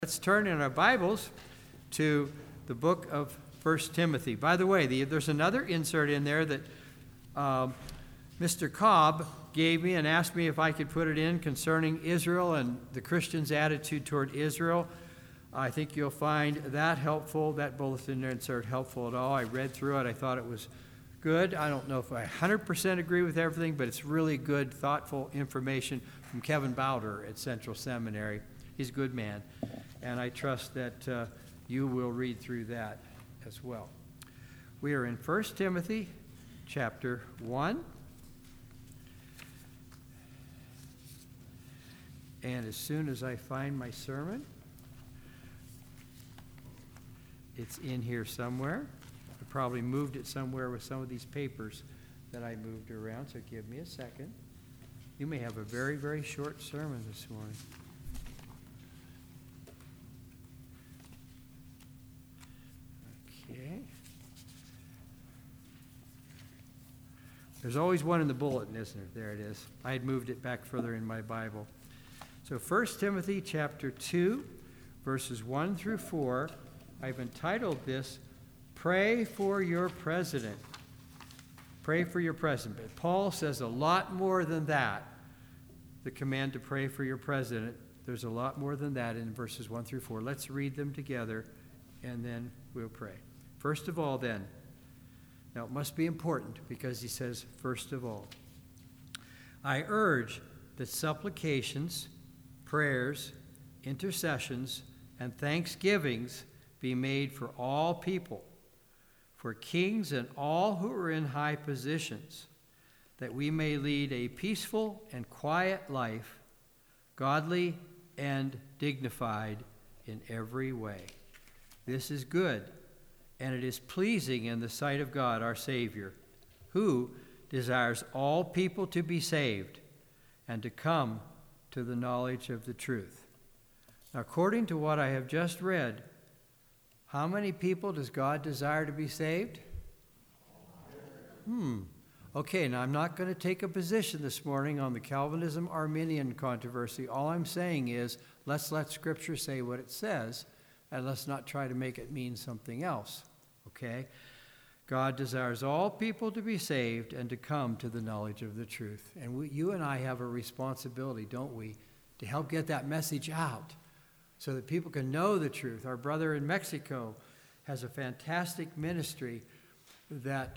Let's turn in our Bibles to the book of 1 Timothy. By the way, there's another insert in there that Mr. Cobb gave me and asked me if I could put it in concerning Israel and the Christians' attitude toward Israel. I think you'll find that helpful, that bulletin insert helpful at all. I read through it. I thought it was good. I don't know if I 100% agree with everything, but it's really good, thoughtful information from Kevin Bowder at Central Seminary. He's a good man. And I trust that you will read through that as well. We are in 1 Timothy chapter 1. And as soon as I find my sermon, it's in here somewhere. I probably moved it somewhere with some of these papers that I moved around, so give me a second. You may have a very, very short sermon this morning. Okay. There's always one in the bulletin, isn't there? There it is. I had moved it back further in my Bible. So 1 Timothy chapter 2, verses 1 through 4, I've entitled this, Pray for Your President. Pray for your president. But Paul says a lot more than that. The command to pray for your president, there's a lot more than that in verses 1 through 4. Let's read them together, and then we'll pray. First of all, then, now it must be important because he says, first of all, I urge that supplications, prayers, intercessions, and thanksgivings be made for all people, for kings and all who are in high positions, that we may lead a peaceful and quiet life, godly and dignified in every way. This is good, and it is pleasing in the sight of God, our Savior, who desires all people to be saved and to come to the knowledge of the truth. Now, according to what I have just read, how many people does God desire to be saved? Okay, now I'm not going to take a position this morning on the Calvinism-Arminian controversy. All I'm saying is, let's let Scripture say what it says, and let's not try to make it mean something else, okay? God desires all people to be saved and to come to the knowledge of the truth. And you and I have a responsibility, don't we, to help get that message out so that people can know the truth. Our brother in Mexico has a fantastic ministry that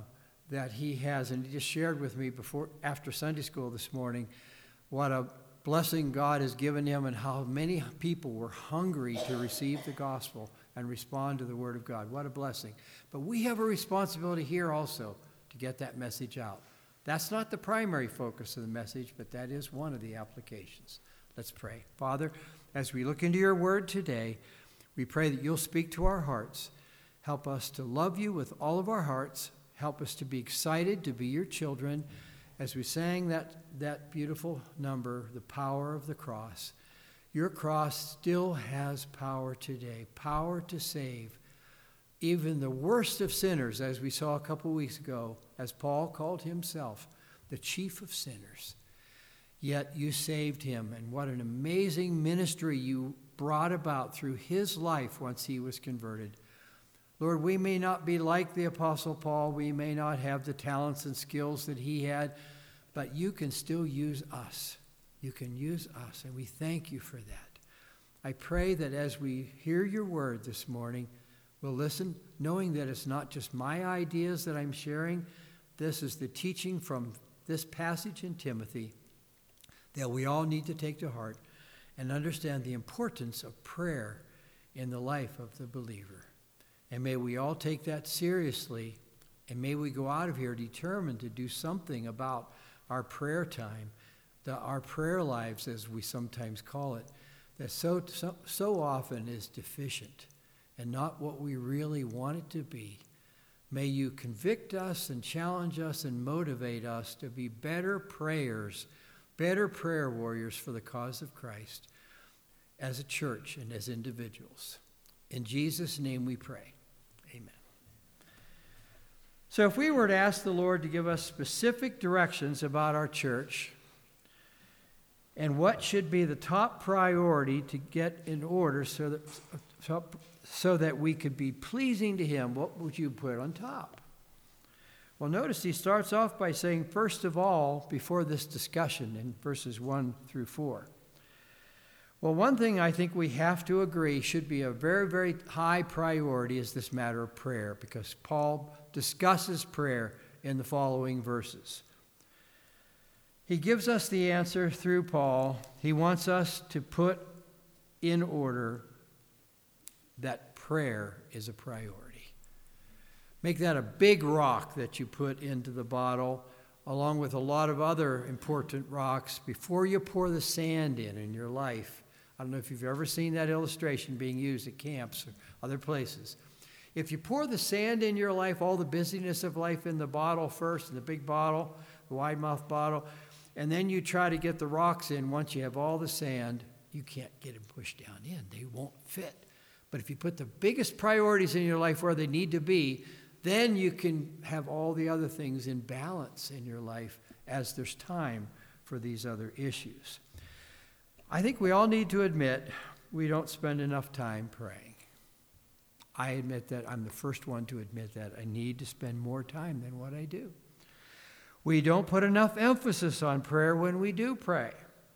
he has, and he just shared with me after Sunday school this morning what a blessing God has given him and how many people were hungry to receive the gospel and respond to the word of God. What a blessing. But we have a responsibility here also to get that message out. That's not the primary focus of the message, but that is one of the applications. Let's pray. Father, as we look into your word today, we pray that you'll speak to our hearts. Help us to love you with all of our hearts. Help us to be excited to be your children. As we sang that beautiful number, The Power of the Cross, your cross still has power today, power to save even the worst of sinners, as we saw a couple weeks ago, as Paul called himself the chief of sinners. Yet you saved him, and what an amazing ministry you brought about through his life once he was converted. Lord, we may not be like the Apostle Paul. We may not have the talents and skills that he had, but you can still use us. You can use us, and we thank you for that. I pray that as we hear your word this morning, we'll listen, knowing that it's not just my ideas that I'm sharing. This is the teaching from this passage in Timothy that we all need to take to heart and understand the importance of prayer in the life of the believer. And may we all take that seriously, and may we go out of here determined to do something about our prayer time, our prayer lives, as we sometimes call it, that so often is deficient and not what we really want it to be. May you convict us and challenge us and motivate us to be better prayers, better prayer warriors for the cause of Christ as a church and as individuals. In Jesus' name we pray. Amen. So if we were to ask the Lord to give us specific directions about our church, And what should be the top priority to get in order so that we could be pleasing to him? What would you put on top? Well, notice he starts off by saying, first of all, before this discussion in verses 1 through 4. Well, one thing I think we have to agree should be a very, very high priority is this matter of prayer, because Paul discusses prayer in the following verses. He gives us the answer through Paul. He wants us to put in order that prayer is a priority. Make that a big rock that you put into the bottle, along with a lot of other important rocks, before you pour the sand in your life. I don't know if you've ever seen that illustration being used at camps or other places. If you pour the sand in your life, all the busyness of life in the bottle first, in the big bottle, the wide-mouth bottle, and then you try to get the rocks in once you have all the sand, you can't get them pushed down in. They won't fit. But if you put the biggest priorities in your life where they need to be, then you can have all the other things in balance in your life as there's time for these other issues. I think we all need to admit we don't spend enough time praying. I admit that. I'm the first one to admit that. I need to spend more time than what I do. We don't put enough emphasis on prayer when we do pray.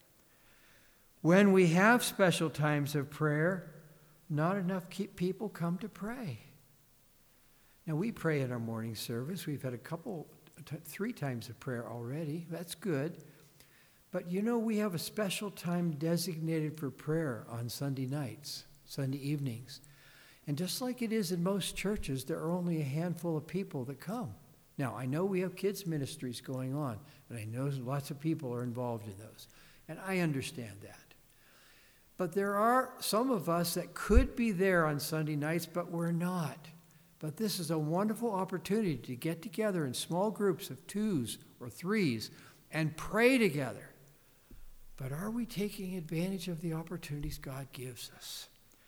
When we have special times of prayer, not enough people come to pray. Now, we pray at our morning service. We've had 3 times of prayer already. That's good. But we have a special time designated for prayer on Sunday nights, Sunday evenings. And just like it is in most churches, there are only a handful of people that come. Now, I know we have kids' ministries going on, and I know lots of people are involved in those. And I understand that. But there are some of us that could be there on Sunday nights, but we're not. But this is a wonderful opportunity to get together in small groups of 2s or 3s and pray together. But are we taking advantage of the opportunities God gives us?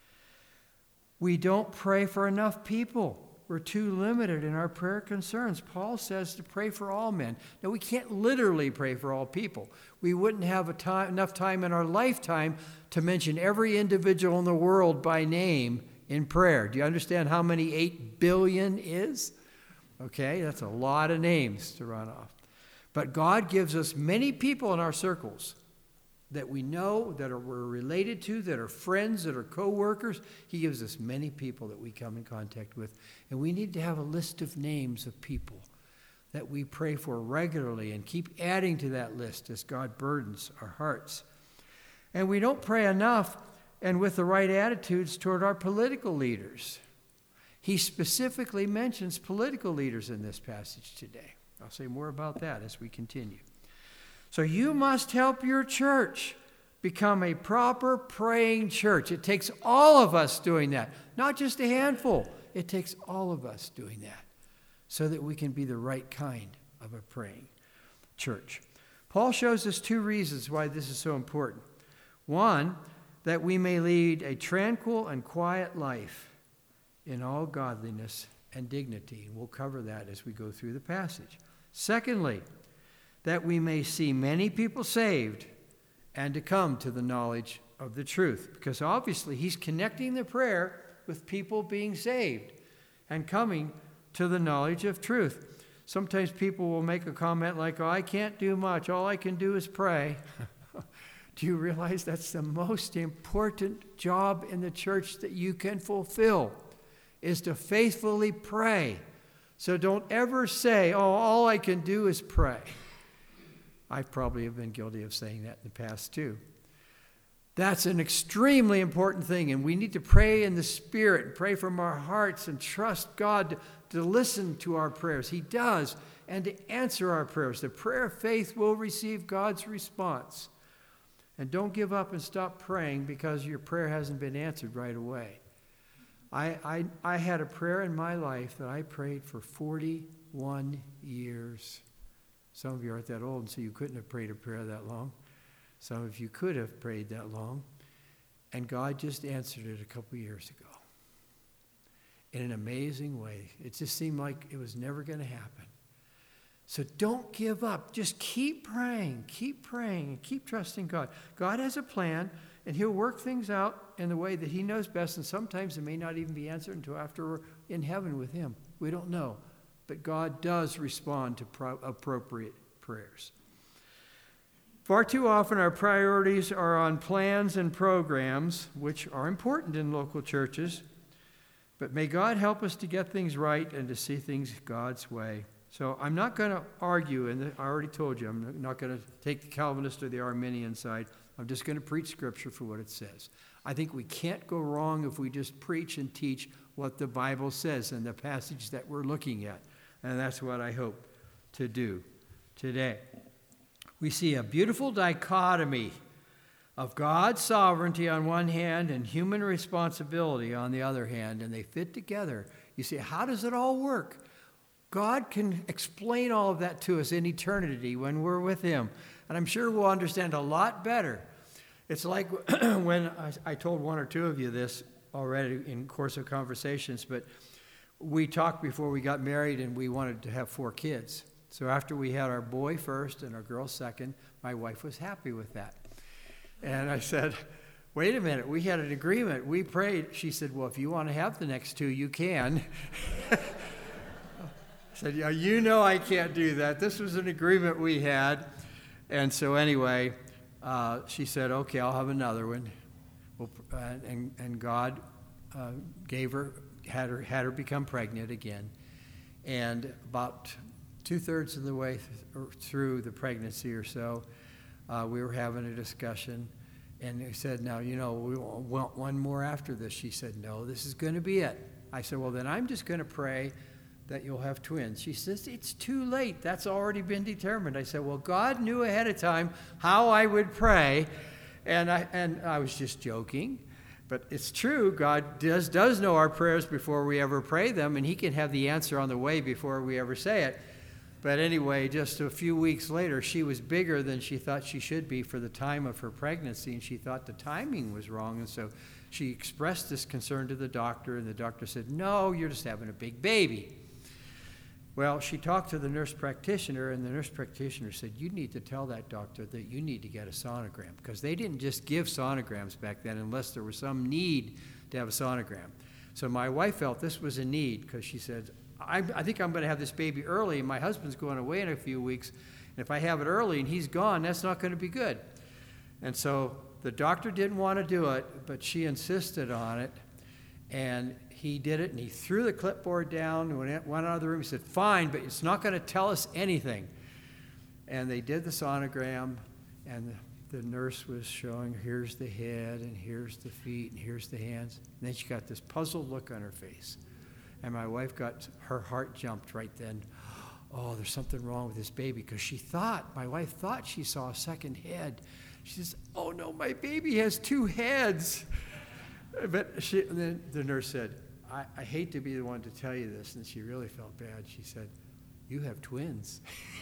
We don't pray for enough people. We're too limited in our prayer concerns. Paul says to pray for all men. Now, we can't literally pray for all people. We wouldn't have enough time in our lifetime to mention every individual in the world by name in prayer. Do you understand how many 8 billion is? Okay, that's a lot of names to run off. But God gives us many people in our circles that we know, that we're related to, that are friends, that are co-workers. He gives us many people that we come in contact with. And we need to have a list of names of people that we pray for regularly and keep adding to that list as God burdens our hearts. And we don't pray enough and with the right attitudes toward our political leaders. He specifically mentions political leaders in this passage today. I'll say more about that as we continue. So you must help your church become a proper praying church. It takes all of us doing that, not just a handful. It takes all of us doing that so that we can be the right kind of a praying church. Paul shows us 2 reasons why this is so important. One, that we may lead a tranquil and quiet life in all godliness and dignity. We'll cover that as we go through the passage. Secondly, that we may see many people saved and to come to the knowledge of the truth. Because obviously he's connecting the prayer with people being saved and coming to the knowledge of truth. Sometimes people will make a comment like, I can't do much. All I can do is pray. Do you realize that's the most important job in the church that you can fulfill, is to faithfully pray. So don't ever say, all I can do is pray. I probably have been guilty of saying that in the past too. That's an extremely important thing, and we need to pray in the Spirit, and pray from our hearts, and trust God to listen to our prayers. He does, and to answer our prayers. The prayer of faith will receive God's response. And don't give up and stop praying because your prayer hasn't been answered right away. I had a prayer in my life that I prayed for 41 years. Some of you aren't that old, and so you couldn't have prayed a prayer that long. Some of you could have prayed that long. And God just answered it a couple years ago in an amazing way. It just seemed like it was never going to happen. So don't give up. Just keep praying, and keep trusting God. God has a plan, and he'll work things out in the way that he knows best, and sometimes it may not even be answered until after we're in heaven with him. We don't know. But God does respond to appropriate prayers. Far too often our priorities are on plans and programs, which are important in local churches, but may God help us to get things right and to see things God's way. So I'm not going to argue, and I already told you, I'm not going to take the Calvinist or the Arminian side. I'm just going to preach Scripture for what it says. I think we can't go wrong if we just preach and teach what the Bible says in the passage that we're looking at. And that's what I hope to do today. We see a beautiful dichotomy of God's sovereignty on one hand and human responsibility on the other hand, and they fit together. You see, how does it all work? God can explain all of that to us in eternity when we're with him, and I'm sure we'll understand a lot better. It's like when I told one or two of you this already in course of conversations, but we talked before we got married, and we wanted to have 4 kids. So after we had our boy first and our girl second, my wife was happy with that. And I said, wait a minute, we had an agreement. We prayed. She said, well, if you want to have the next 2, you can. I said, yeah, you know I can't do that. This was an agreement we had. And so anyway, she said, okay, I'll have another one. And God had her become pregnant again. And about 2/3 of the way through the pregnancy or so, we were having a discussion, and he said, now, we want one more after this. She said, no, this is going to be it. I said, well, then I'm just going to pray that you'll have twins. She says, it's too late. That's already been determined. I said, well, God knew ahead of time how I would pray, and I was just joking. But it's true, God does know our prayers before we ever pray them, and he can have the answer on the way before we ever say it. But anyway, just a few weeks later, she was bigger than she thought she should be for the time of her pregnancy, and she thought the timing was wrong. And so she expressed this concern to the doctor, and the doctor said, no, you're just having a big baby. Well, she talked to the nurse practitioner, and the nurse practitioner said, you need to tell that doctor that you need to get a sonogram, because they didn't just give sonograms back then unless there was some need to have a sonogram. So my wife felt this was a need, because she said, I think I'm going to have this baby early, and my husband's going away in a few weeks, and if I have it early and he's gone, that's not going to be good. And so the doctor didn't want to do it, but she insisted on it, and he did it, and he threw the clipboard down and went out of the room. He said, fine, but it's not going to tell us anything. And they did the sonogram, and the nurse was showing, here's the head, and here's the feet, and here's the hands. And then she got this puzzled look on her face. And my wife her heart jumped right then. Oh, there's something wrong with this baby, because my wife thought she saw a second head. She says, oh no, my baby has 2 heads. But then the nurse said, I hate to be the one to tell you this, and she really felt bad. She said, you have twins.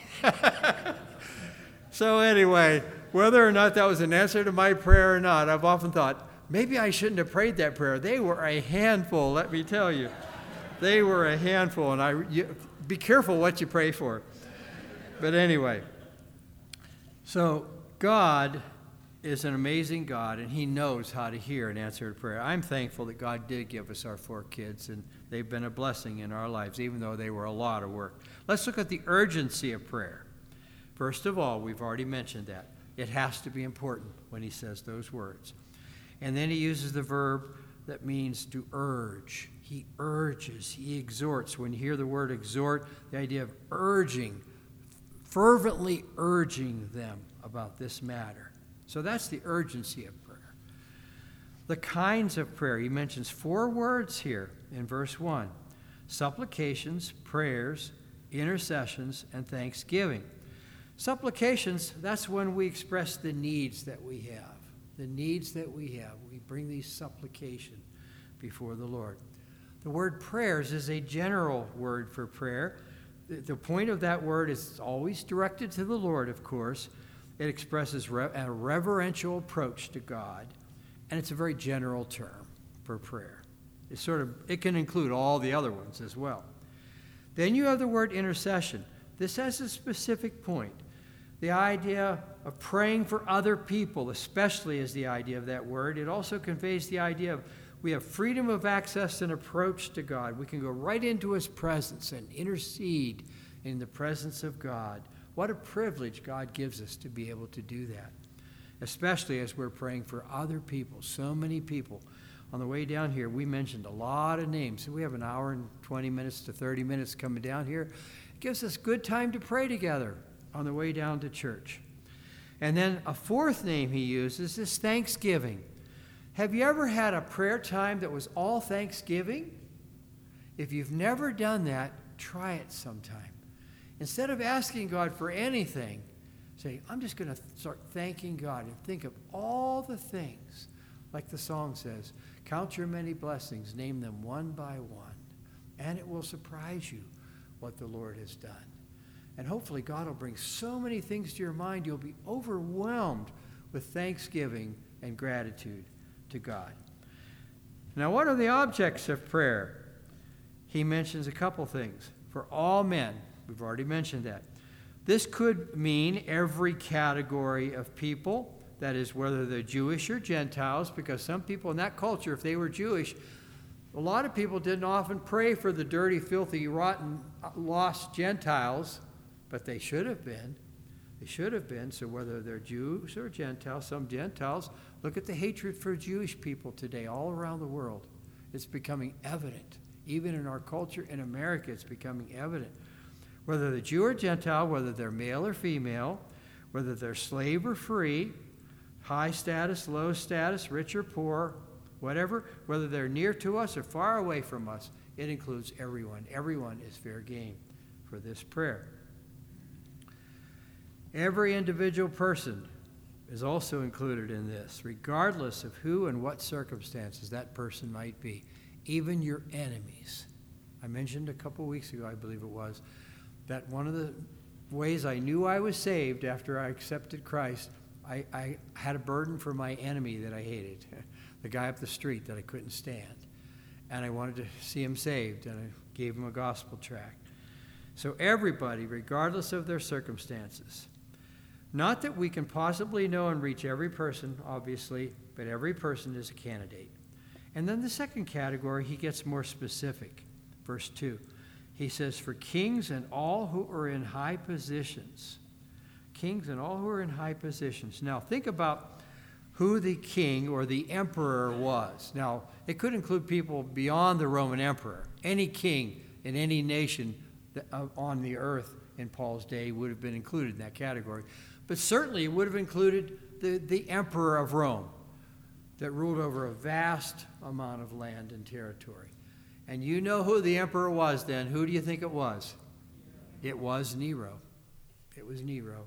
So anyway, whether or not that was an answer to my prayer or not, I've often thought, maybe I shouldn't have prayed that prayer. They were a handful, let me tell you. They were a handful, and be careful what you pray for. But anyway, so God is an amazing God, and he knows how to hear and answer a prayer. I'm thankful that God did give us our 4 kids, and they've been a blessing in our lives, even though they were a lot of work. Let's look at the urgency of prayer. First of all, we've already mentioned that. It has to be important when he says those words. And then he uses the verb that means to urge. He urges, he exhorts. When you hear the word exhort, the idea of urging, fervently urging them about this matter. So that's the urgency of prayer. The kinds of prayer, he mentions 4 words here in verse 1. Supplications, prayers, intercessions, and thanksgiving. Supplications, that's when we express the needs that we have. The needs that we have. We bring these supplication before the Lord. The word prayers is a general word for prayer. The point of that word is always directed to the Lord, of course. It expresses a reverential approach to God, and it's a very general term for prayer. It can include all the other ones as well. Then you have the word intercession. this has a specific point. The idea of praying for other people, especially, is the idea of that word. It also conveys the idea of we have freedom of access and approach to God. We can go right into his presence and intercede in the presence of God. What a privilege God gives us to be able to do that, especially as we're praying for other people, so many people. On the way down here, we mentioned a lot of names. We have an hour and 20 minutes to 30 minutes coming down here. It gives us good time to pray together on the way down to church. And then a fourth name he uses is thanksgiving. Have you ever had a prayer time that was all thanksgiving? If you've never done that, try it sometime. Instead of asking God for anything, say, I'm just going to start thanking God and think of all the things. Like the song says, count your many blessings, name them one by one, and it will surprise you what the Lord has done. And hopefully God will bring so many things to your mind, you'll be overwhelmed with thanksgiving and gratitude to God. Now, what are the objects of prayer? He mentions a couple things. For all men, we've already mentioned that. This could mean every category of people, that is, whether they're Jewish or Gentiles, because some people in that culture, if they were Jewish, a lot of people didn't often pray for the dirty, filthy, rotten, lost Gentiles, but they should have been. They should have been. So whether they're Jews or Gentiles, some Gentiles, look at the hatred for Jewish people today all around the world. It's becoming evident. Even in our culture in America, it's becoming evident. Whether they're Jew or Gentile, whether they're male or female, whether they're slave or free, high status, low status, rich or poor, whatever, whether they're near to us or far away from us, it includes everyone. Everyone is fair game for this prayer. Every individual person is also included in this, regardless of who and what circumstances that person might be, even your enemies. I mentioned a couple weeks ago, I believe it was, that one of the ways I knew I was saved after I accepted Christ, I had a burden for my enemy that I hated, the guy up the street that I couldn't stand. And I wanted to see him saved, and I gave him a gospel tract. So everybody, regardless of their circumstances, not that we can possibly know and reach every person, obviously, but every person is a candidate. And then the second category, he gets more specific. Verse 2, he says, for kings and all who are in high positions. Kings and all who are in high positions. Now, think about who the king or the emperor was. Now, it could include people beyond the Roman emperor. Any king in any nation on the earth in Paul's day would have been included in that category. But certainly it would have included the emperor of Rome that ruled over a vast amount of land and territory. And you know who the emperor was then. Who do you think it was? It was Nero. It was Nero.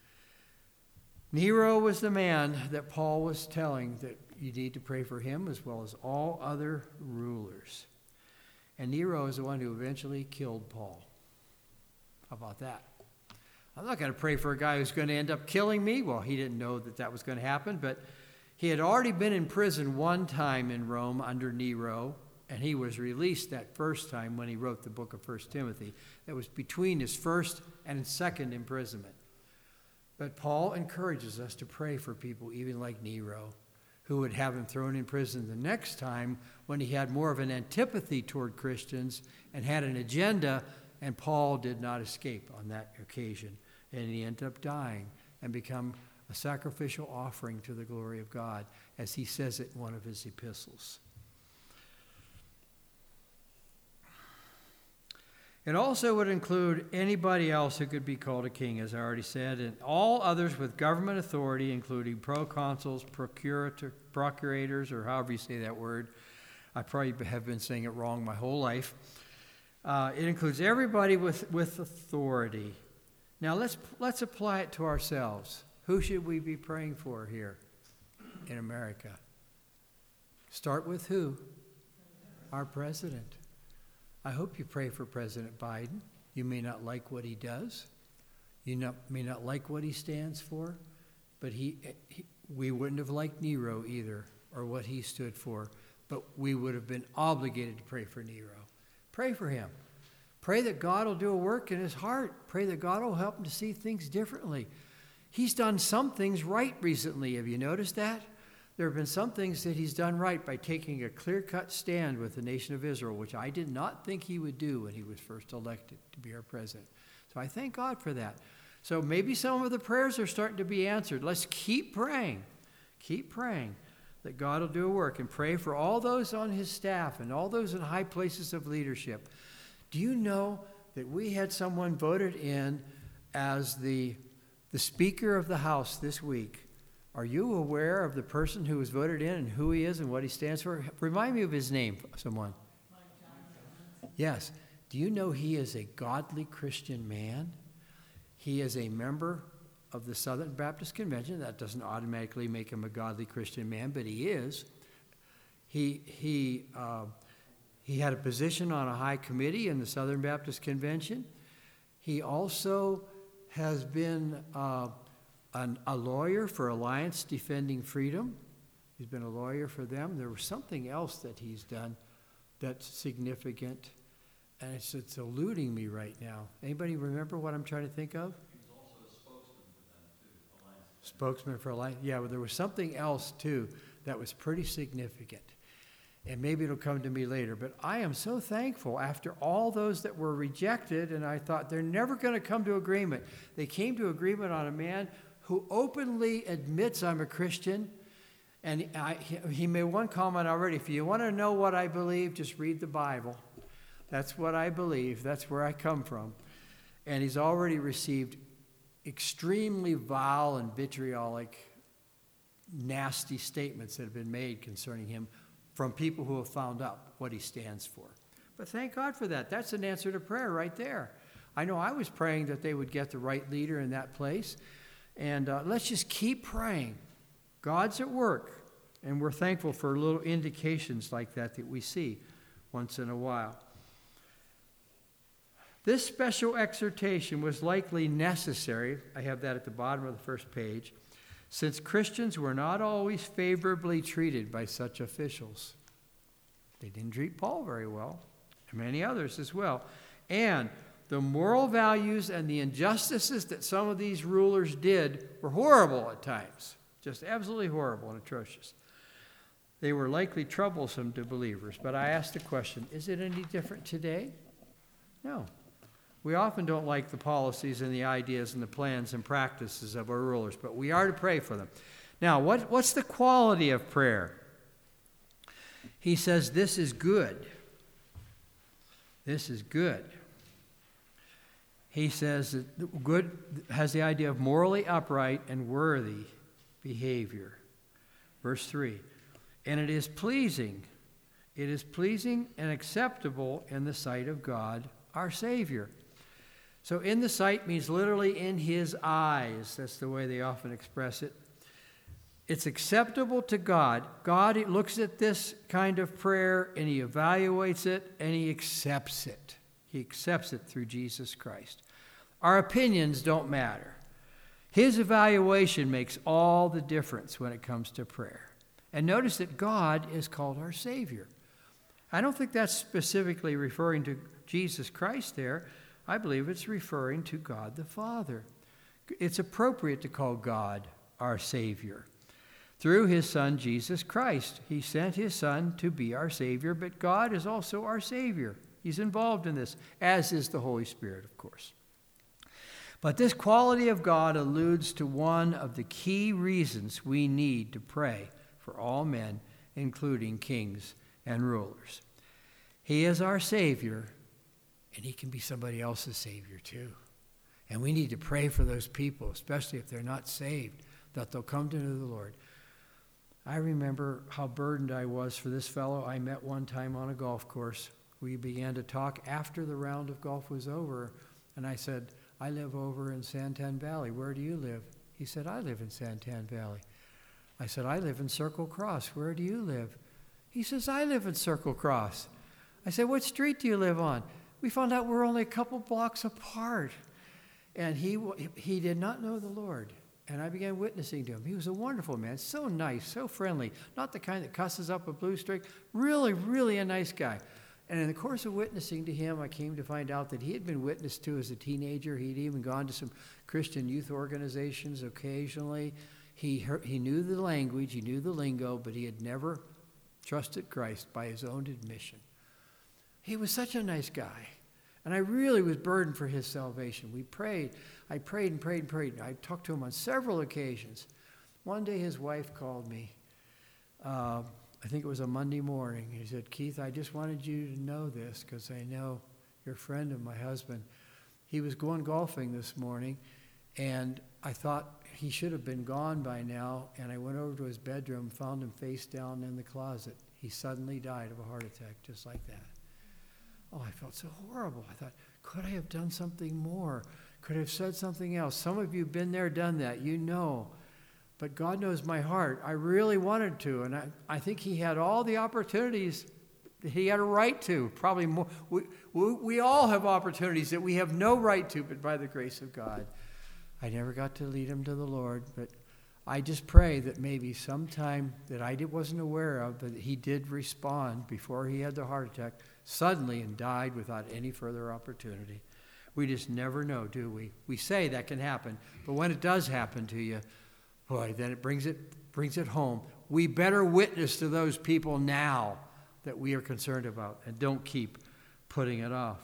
Nero was the man that Paul was telling that you need to pray for him as well as all other rulers. And Nero is the one who eventually killed Paul. How about that? I'm not going to pray for a guy who's going to end up killing me. Well, he didn't know that that was going to happen, but he had already been in prison one time in Rome under Nero, and he was released that first time when he wrote the book of 1 Timothy. That was between his first and second imprisonment. But Paul encourages us to pray for people even like Nero, who would have him thrown in prison the next time when he had more of an antipathy toward Christians and had an agenda, and Paul did not escape on that occasion. And he ended up dying and become a sacrificial offering to the glory of God, as he says it in one of his epistles. It also would include anybody else who could be called a king, as I already said, and all others with government authority, including proconsuls, procurators, or however you say that word. I probably have been saying it wrong my whole life. It includes everybody with authority. Now let's apply it to ourselves. Who should we be praying for here in America? Start with who? Our president. I hope you pray for President Biden. You may not like what he does. You may not like what he stands for, but we wouldn't have liked Nero either, or what he stood for, but we would have been obligated to pray for Nero. Pray for him. Pray that God will do a work in his heart. Pray that God will help him to see things differently. He's done some things right recently. Have you noticed that? There have been some things that he's done right by taking a clear-cut stand with the nation of Israel, which I did not think he would do when he was first elected to be our president. So I thank God for that. So maybe some of the prayers are starting to be answered. Let's keep praying. Keep praying that God will do a work, and pray for all those on his staff and all those in high places of leadership. Do you know that we had someone voted in as the Speaker of the House this week? Are you aware of the person who was voted in and who he is and what he stands for? Remind me of his name, someone. Yes. Do you know he is a godly Christian man? He is a member of the Southern Baptist Convention. That doesn't automatically make him a godly Christian man, but he is. He had a position on a high committee in the Southern Baptist Convention. He also has been a lawyer for Alliance Defending Freedom. He's been a lawyer for them. There was something else that he's done that's significant, and it's eluding me right now. Anybody remember what I'm trying to think of? He's also a spokesman for them, too. Alliance. Spokesman for Alliance. Yeah, well, there was something else, too, that was pretty significant. And maybe it'll come to me later. But I am so thankful after all those that were rejected, and I thought they're never going to come to agreement. They came to agreement on a man who openly admits I'm a Christian. And he made one comment already. If you want to know what I believe, just read the Bible. That's what I believe. That's where I come from. And he's already received extremely vile and vitriolic, nasty statements that have been made concerning him from people who have found out what he stands for. But thank God for that. That's an answer to prayer right there. I know I was praying that they would get the right leader in that place. And let's just keep praying. God's at work. And we're thankful for little indications like that we see once in a while. This special exhortation was likely necessary. I have that at the bottom of the first page. Since Christians were not always favorably treated by such officials. They didn't treat Paul very well, and many others as well. And the moral values and the injustices that some of these rulers did were horrible at times, just absolutely horrible and atrocious. They were likely troublesome to believers. But I asked the question, is it any different today? No. We often don't like the policies and the ideas and the plans and practices of our rulers, but we are to pray for them. Now, what's the quality of prayer? He says this is good. This is good. He says that good has the idea of morally upright and worthy behavior. Verse 3, and it is pleasing. It is pleasing and acceptable in the sight of God, our Savior. So in the sight means literally in his eyes. That's the way they often express it. It's acceptable to God. God looks at this kind of prayer and he evaluates it and he accepts it. He accepts it through Jesus Christ. Our opinions don't matter. His evaluation makes all the difference when it comes to prayer. And notice that God is called our Savior. I don't think that's specifically referring to Jesus Christ there. I believe it's referring to God the Father. It's appropriate to call God our Savior. Through his Son, Jesus Christ, he sent his Son to be our Savior, but God is also our Savior. He's involved in this, as is the Holy Spirit, of course. But this quality of God alludes to one of the key reasons we need to pray for all men, including kings and rulers. He is our Savior, and he can be somebody else's Savior too. And we need to pray for those people, especially if they're not saved, that they'll come to know the Lord. I remember how burdened I was for this fellow I met one time on a golf course. We began to talk after the round of golf was over, and I said, I live over in Santan Valley. Where do you live? He said, I live in Santan Valley. I said, I live in Circle Cross. Where do you live? He says, I live in Circle Cross. I said, what street do you live on? We found out we're only a couple blocks apart. And he did not know the Lord. And I began witnessing to him. He was a wonderful man, so nice, so friendly. Not the kind that cusses up a blue streak. Really, really a nice guy. And in the course of witnessing to him, I came to find out that he had been witnessed to as a teenager. He'd even gone to some Christian youth organizations occasionally. He knew the language, he knew the lingo, but he had never trusted Christ by his own admission. He was such a nice guy. And I really was burdened for his salvation. We prayed. I prayed and prayed and prayed. I talked to him on several occasions. One day his wife called me. I think it was a Monday morning. He said, Keith, I just wanted you to know this because I know you're a friend of my husband. He was going golfing this morning, and I thought he should have been gone by now, and I went over to his bedroom, found him face down in the closet. He suddenly died of a heart attack, just like that. Oh, I felt so horrible. I thought, could I have done something more? Could I have said something else? Some of you have been there, done that. You know. But God knows my heart. I really wanted to, and I think he had all the opportunities that he had a right to. Probably more. We all have opportunities that we have no right to, but by the grace of God. I never got to lead him to the Lord, but I just pray that maybe sometime that I wasn't aware of, but he did respond before he had the heart attack suddenly and died without any further opportunity. We just never know, do we? We say that can happen, but when it does happen to you, boy, then it brings it home. We better witness to those people now that we are concerned about, and don't keep putting it off.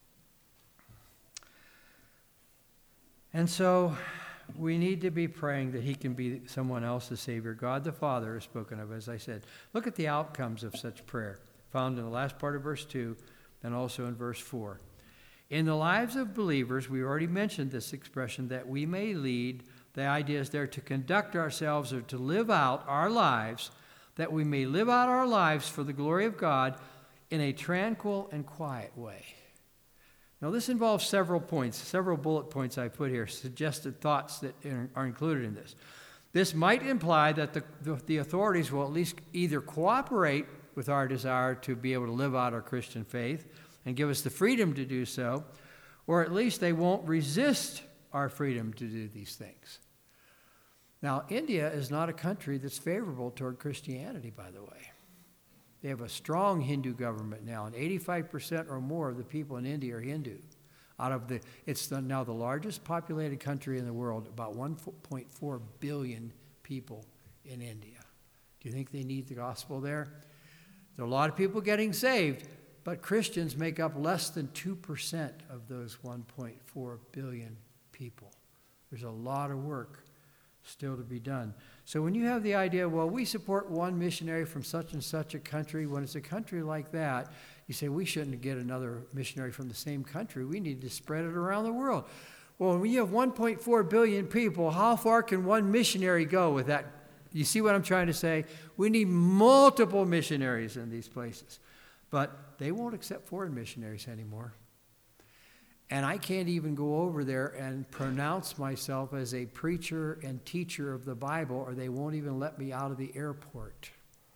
And so we need to be praying that he can be someone else's Savior. God the Father is spoken of, as I said. Look at the outcomes of such prayer, found in the last part of verse 2 and also in verse 4. In the lives of believers, we already mentioned this expression, that we may lead. The idea is there to conduct ourselves or to live out our lives, that we may live out our lives for the glory of God in a tranquil and quiet way. Now, this involves several points, several bullet points I put here, suggested thoughts that are included in this. This might imply that the authorities will at least either cooperate with our desire to be able to live out our Christian faith and give us the freedom to do so, or at least they won't resist our freedom to do these things. Now, India is not a country that's favorable toward Christianity, by the way. They have a strong Hindu government now, and 85% or more of the people in India are Hindu. It's now the largest populated country in the world, about 1.4 billion people in India. Do you think they need the gospel there? There are a lot of people getting saved, but Christians make up less than 2% of those 1.4 billion people. There's a lot of work still to be done. So when you have the idea, well, we support one missionary from such and such a country, when it's a country like that, you say, we shouldn't get another missionary from the same country. We need to spread it around the world. Well, when you have 1.4 billion people, how far can one missionary go with that? You see what I'm trying to say? We need multiple missionaries in these places. But they won't accept foreign missionaries anymore. And I can't even go over there and pronounce myself as a preacher and teacher of the Bible, or they won't even let me out of the airport.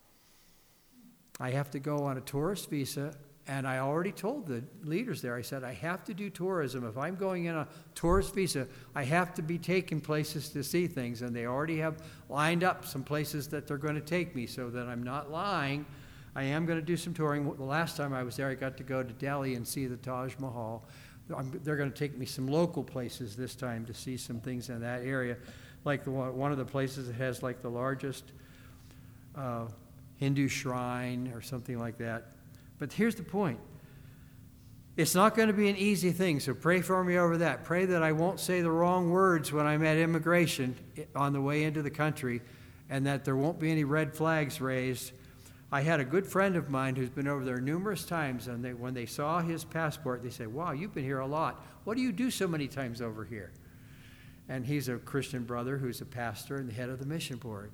I have to go on a tourist visa, and I already told the leaders there, I said, I have to do tourism. If I'm going in a tourist visa, I have to be taken places to see things, and they already have lined up some places that they're going to take me, so that I'm not lying. I am going to do some touring. The last time I was there, I got to go to Delhi and see the Taj Mahal. They're going to take me some local places this time to see some things in that area, like one of the places that has like the largest Hindu shrine or something like that. But here's the point. It's not going to be an easy thing, so pray for me over that. Pray that I won't say the wrong words when I'm at immigration on the way into the country, and that there won't be any red flags raised. I had a good friend of mine who's been over there numerous times, and when they saw his passport, they said, wow, you've been here a lot. What do you do so many times over here? And he's a Christian brother who's a pastor and the head of the mission board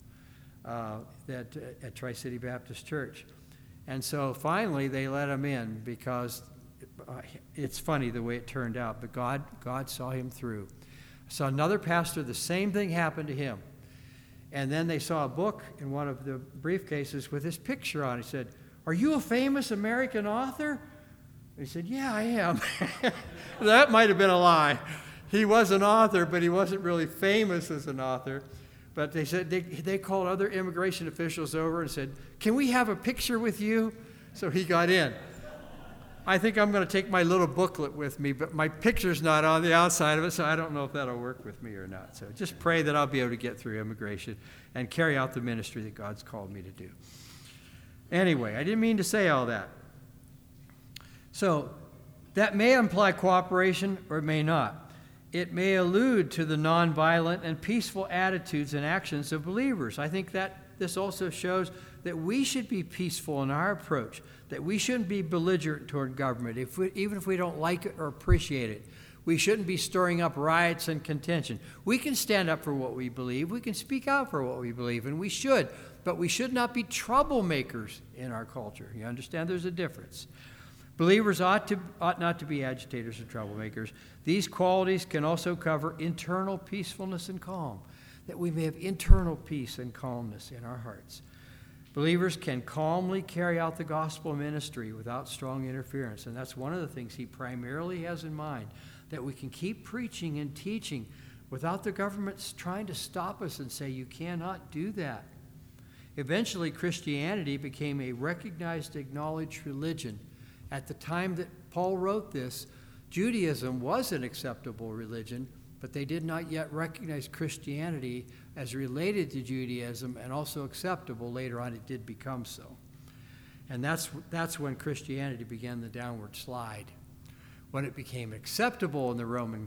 at Tri-City Baptist Church. And so finally they let him in because it's funny the way it turned out, but God saw him through. So another pastor, the same thing happened to him. And then they saw a book in one of the briefcases with his picture on it. He said, are you a famous American author? He said, yeah, I am. That might have been a lie. He was an author, but he wasn't really famous as an author. But they said they called other immigration officials over and said, can we have a picture with you? So he got in. I think I'm going to take my little booklet with me, but my picture's not on the outside of it, so I don't know if that'll work with me or not. So just pray that I'll be able to get through immigration and carry out the ministry that God's called me to do. Anyway, I didn't mean to say all that. So that may imply cooperation or it may not. It may allude to the nonviolent and peaceful attitudes and actions of believers. I think that this also shows that we should be peaceful in our approach, that we shouldn't be belligerent toward government, even if we don't like it or appreciate it. We shouldn't be stirring up riots and contention. We can stand up for what we believe. We can speak out for what we believe, and we should. But we should not be troublemakers in our culture. You understand there's a difference. Believers ought not to be agitators or troublemakers. These qualities can also cover internal peacefulness and calm, that we may have internal peace and calmness in our hearts. Believers can calmly carry out the gospel ministry without strong interference, and that's one of the things he primarily has in mind, that we can keep preaching and teaching without the government trying to stop us and say, you cannot do that. Eventually, Christianity became a recognized, acknowledged religion. At the time that Paul wrote this, Judaism was an acceptable religion, but they did not yet recognize Christianity as related to Judaism and also acceptable. Later on, it did become so. And that's when Christianity began the downward slide, when it became acceptable in the Roman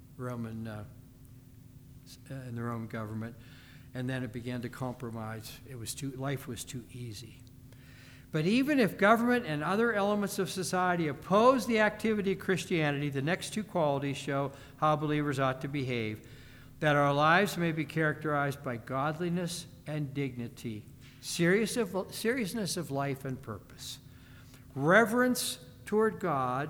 government, and then it began to compromise. Life was too easy. But even if government and other elements of society oppose the activity of Christianity, the next two qualities show how believers ought to behave, that our lives may be characterized by godliness and dignity, seriousness of life and purpose, reverence toward God,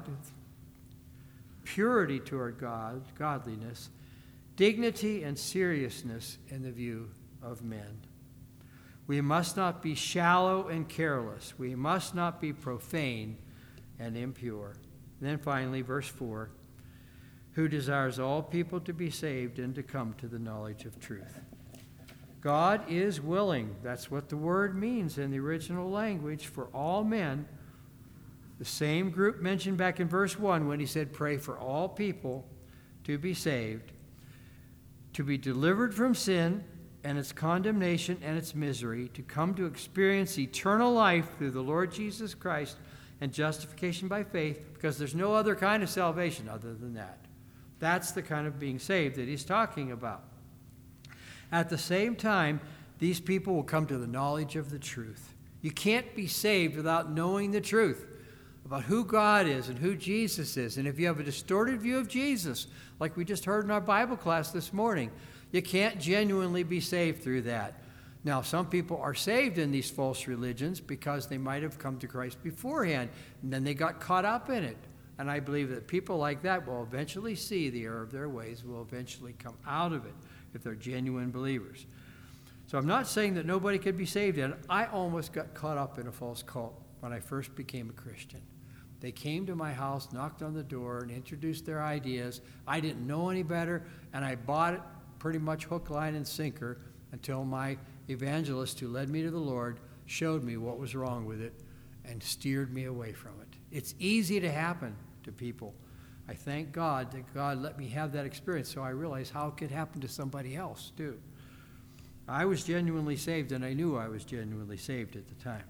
purity toward God, godliness, dignity and seriousness in the view of men. We must not be shallow and careless. We must not be profane and impure. And then finally, verse 4, who desires all people to be saved and to come to the knowledge of truth. God is willing. That's what the word means in the original language, for all men. The same group mentioned back in verse 1 when he said, pray for all people to be saved, to be delivered from sin and its condemnation and its misery, to come to experience eternal life through the Lord Jesus Christ and justification by faith, because there's no other kind of salvation other than that. That's the kind of being saved that he's talking about. At the same time, these people will come to the knowledge of the truth. You can't be saved without knowing the truth about who God is and who Jesus is. And if you have a distorted view of Jesus, like we just heard in our Bible class this morning, you can't genuinely be saved through that. Now, some people are saved in these false religions because they might have come to Christ beforehand, and then they got caught up in it. And I believe that people like that will eventually see the error of their ways, will eventually come out of it if they're genuine believers. So I'm not saying that nobody could be saved. And I almost got caught up in a false cult when I first became a Christian. They came to my house, knocked on the door, and introduced their ideas. I didn't know any better, and I bought it pretty much hook, line, and sinker until my evangelist who led me to the Lord showed me what was wrong with it and steered me away from it. It's easy to happen to people. I thank God that God let me have that experience so I realized how it could happen to somebody else too. I was genuinely saved, and I knew I was genuinely saved at the time.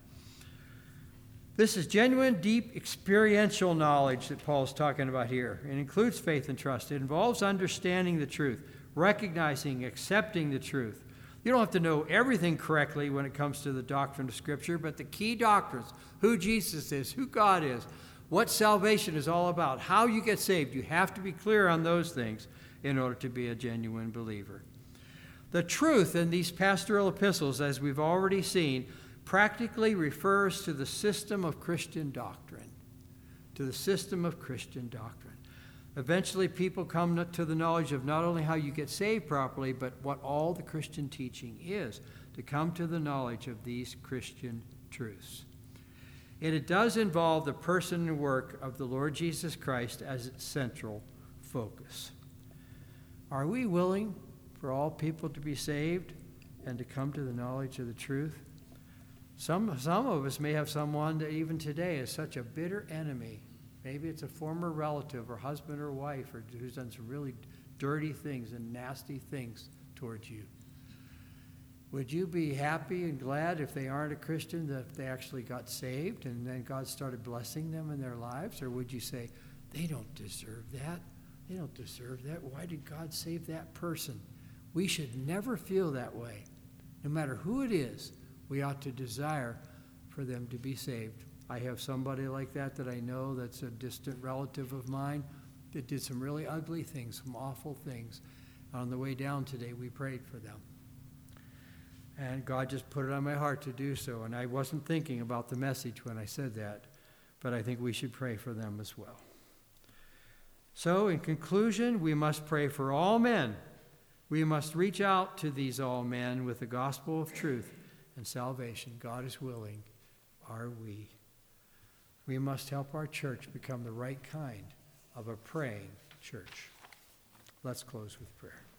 This is genuine, deep, experiential knowledge that Paul's talking about here. It includes faith and trust. It involves understanding the truth, recognizing, accepting the truth. You don't have to know everything correctly when it comes to the doctrine of Scripture, but the key doctrines, who Jesus is, who God is, what salvation is all about, how you get saved, you have to be clear on those things in order to be a genuine believer. The truth in these pastoral epistles, as we've already seen, practically refers to the system of Christian doctrine. To the system of Christian doctrine. Eventually, people come to the knowledge of not only how you get saved properly, but what all the Christian teaching is, to come to the knowledge of these Christian truths. And it does involve the person and work of the Lord Jesus Christ as its central focus. Are we willing for all people to be saved and to come to the knowledge of the truth? Some of us may have someone that even today is such a bitter enemy Maybe it's a former relative or husband or wife or who's done some really dirty things and nasty things towards you. Would you be happy and glad if they aren't a Christian that they actually got saved and then God started blessing them in their lives? Or would you say, they don't deserve that? They don't deserve that. Why did God save that person? We should never feel that way. No matter who it is, we ought to desire for them to be saved. I have somebody like that I know that's a distant relative of mine that did some really ugly things, some awful things. On the way down today, we prayed for them. And God just put it on my heart to do so. And I wasn't thinking about the message when I said that, but I think we should pray for them as well. So, in conclusion, we must pray for all men. We must reach out to these all men with the gospel of truth and salvation. God is willing. Are we? We must help our church become the right kind of a praying church. Let's close with prayer.